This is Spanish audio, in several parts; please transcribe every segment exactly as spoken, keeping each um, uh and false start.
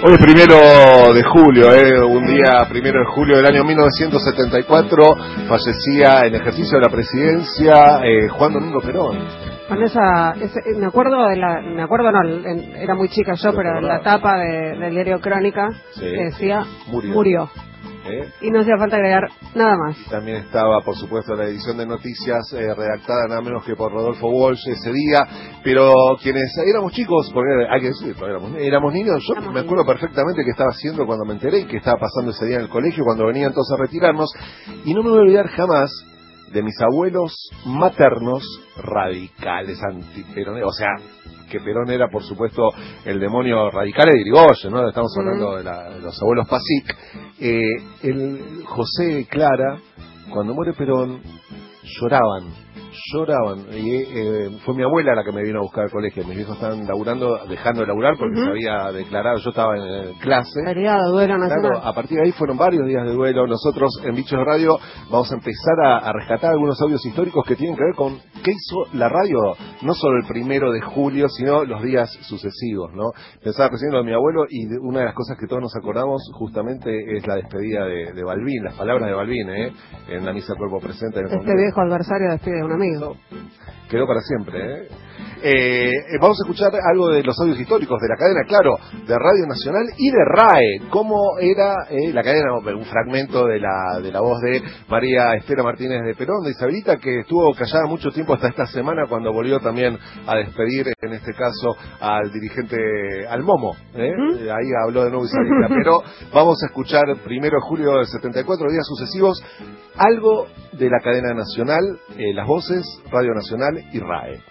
Hoy es primero de julio, eh, un día primero de julio del año mil novecientos setenta y cuatro, fallecía en ejercicio de la presidencia eh, Juan Domingo Perón. Con esa, ese, me acuerdo de la, me acuerdo no, en, era muy chica yo, pero en la tapa de, del diario Crónica, sí, que decía, murió. murió. ¿Eh? Y no hacía falta agregar nada más. Y también estaba, por supuesto, la edición de noticias eh, redactada nada menos que por Rodolfo Walsh ese día, pero quienes éramos chicos, porque hay que decirlo, éramos, éramos niños, yo éramos me acuerdo niños. perfectamente qué estaba haciendo cuando me enteré y qué estaba pasando ese día en el colegio, cuando venían todos a retirarnos, y no me voy a olvidar jamás de mis abuelos maternos radicales, antiperoneros, o sea, que Perón era, por supuesto, el demonio radical de Irigoyen, ¿no? Estamos hablando de, la, de los abuelos Pasic. Eh, el José y Clara, cuando muere Perón, lloraban, lloraban. Y eh, fue mi abuela la que me vino a buscar al colegio. Mis viejos estaban laburando, dejando de laburar porque uh-huh. se había declarado, yo estaba en eh, clase. Feriado, duelo nacional. Claro, a partir de ahí fueron varios días de duelo. Nosotros en Bichos de Radio vamos a empezar a, a rescatar algunos audios históricos que tienen que ver con qué hizo la radio, no solo el primero de julio, sino los días sucesivos, ¿no? Pensaba recién lo de mi abuelo y de, una de las cosas que todos nos acordamos justamente es la despedida de, de Balbín, las palabras de Balbín, ¿eh? En la misa Cuerpo Presente. En el este Congreso. Viejo adversario despide a un amigo. Quedó para siempre, ¿eh? Eh, vamos a escuchar algo de los audios históricos de la cadena, claro, de Radio Nacional y de R A E, cómo era eh, la cadena, un fragmento de la de la voz de María Estela Martínez de Perón, de Isabelita, que estuvo callada mucho tiempo hasta esta semana cuando volvió también a despedir, en este caso, al dirigente, al Momo, ¿eh? ¿Mm? Ahí habló de nuevo Isabelita, pero vamos a escuchar primero de julio del setenta y cuatro, días sucesivos, algo de la cadena nacional, eh, las voces, Radio Nacional y R A E.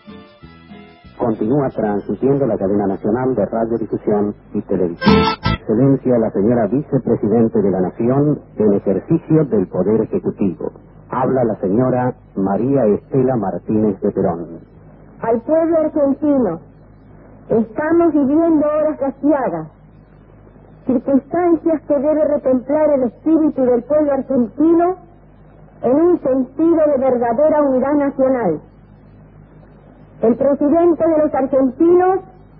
Continúa transmitiendo la cadena nacional de radiodifusión y televisión. Excelencia la señora vicepresidente de la Nación en ejercicio del Poder Ejecutivo. Habla la señora María Estela Martínez de Perón. Al pueblo argentino, estamos viviendo horas glaciadas, circunstancias que debe retemplar el espíritu del pueblo argentino en un sentido de verdadera unidad nacional. El presidente de los argentinos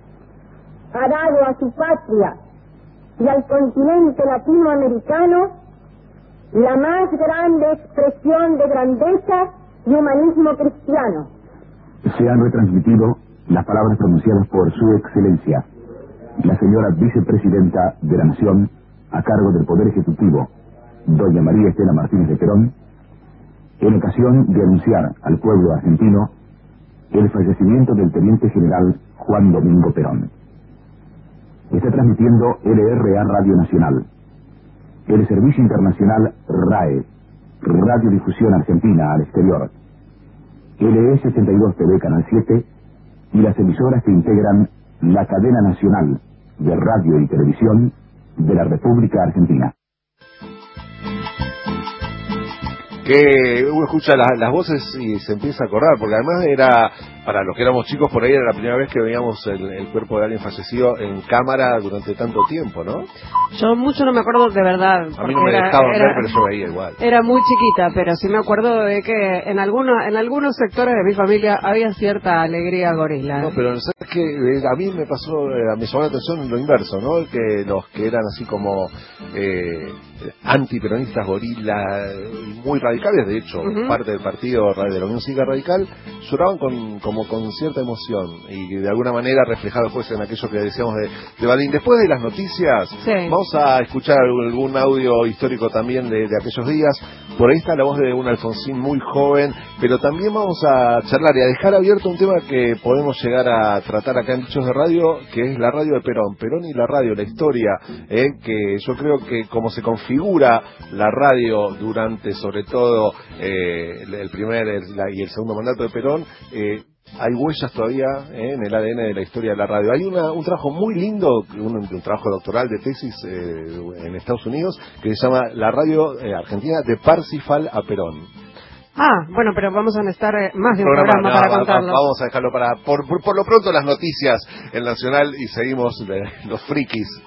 ha dado a su patria y al continente latinoamericano la más grande expresión de grandeza y humanismo cristiano. Se han retransmitido las palabras pronunciadas por su excelencia, la señora vicepresidenta de la Nación, a cargo del Poder Ejecutivo, doña María Estela Martínez de Perón, en ocasión de anunciar al pueblo argentino el fallecimiento del teniente general Juan Domingo Perón. Está transmitiendo L R A Radio Nacional, el Servicio Internacional R A E, Radiodifusión Argentina al Exterior, L E sesenta y dos T V Canal siete y las emisoras que integran la cadena nacional de radio y televisión de la República Argentina. Que uno escucha la, las voces y se empieza a acordar, porque además era, para los que éramos chicos por ahí, era la primera vez que veíamos el, el cuerpo de alguien fallecido en cámara durante tanto tiempo, ¿no? Yo mucho no me acuerdo de verdad. A mí no me era, dejaban era, ver, pero yo veía igual. Era muy chiquita, pero sí me acuerdo de que en algunos en algunos sectores de mi familia había cierta alegría gorila. No, pero ¿sabes qué? A mí me pasó, eh, me llamó la atención lo inverso, ¿no? Que los que eran así como eh, antiperonistas gorila, muy radicales, de hecho, uh-huh. parte del partido de la Unión Cívica Radical, lloraban con, como con cierta emoción y de alguna manera reflejado después en aquello que decíamos de, de Balbín. Después de las noticias, sí. vamos a escuchar algún audio histórico también de, de aquellos días. Por ahí está la voz de un Alfonsín muy joven, pero también vamos a charlar y a dejar abierto un tema que podemos llegar a tratar acá en Bichos de Radio, que es la radio de Perón. Perón y la radio, la historia, eh, que yo creo que como se configura la radio durante, sobre todo, eh, el primer el, la, y el segundo mandato de Perón, eh, hay huellas todavía eh, en el A D N de la historia de la radio. Hay una, un trabajo muy lindo, un, un trabajo doctoral de tesis eh, en Estados Unidos, que se llama La Radio eh, Argentina de Parsifal a Perón. Ah, bueno, pero vamos a necesitar eh, más de un programa, programa no, para contarlo. Vamos a dejarlo para, por, por, por lo pronto, las noticias en Nacional y seguimos de, los frikis.